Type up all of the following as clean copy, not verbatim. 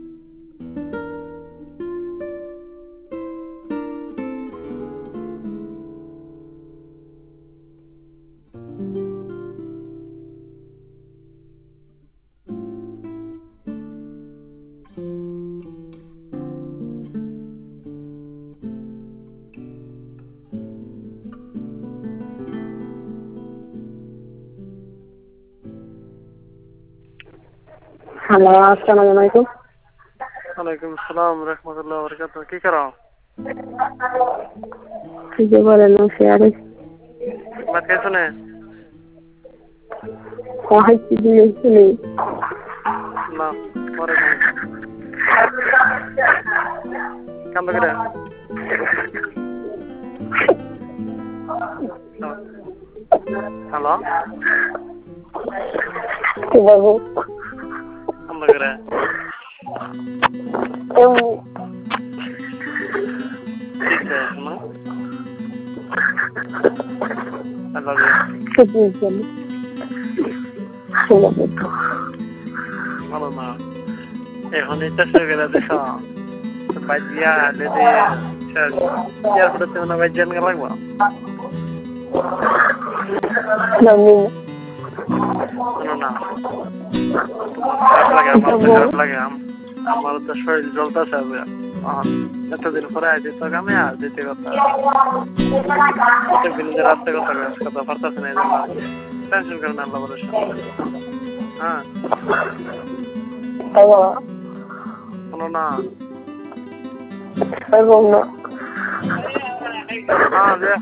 Hello, আসসালামু আলাইকুম। ওয়ালাইকুম আসসালাম রাহমাতুল্লাহ বারাকাতুহু। কি করো? কি যে বলেন শেয়ারে ভাত খাইছো না? খাইছি দিয়েছি নেই। না, পরে খাই। কাম করে। হ্যালো, কি বলবো? কাম করে। ঠিক আছে, না? I love you. ভালো না। এখন এটা করে দিছ। বাজিয়া দিদি শেষ। এয়ারপোর্টে তো না বাজিয়া না লাগবা। শোনো না। খারাপ লাগে আমার তো শরীর জ্বলতেছে এতদিন পরে যেতে কামে আর যেতে কথা প্রত্যেকদিন যে রাত্রে কথা পারতেছে না এই জন্য টেনশন করেন আল্লাহ ভরসা হ্যাঁ শোনো না হ্যাঁ যে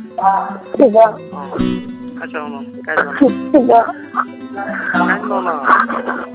আচ্ছা শোনো কাজ না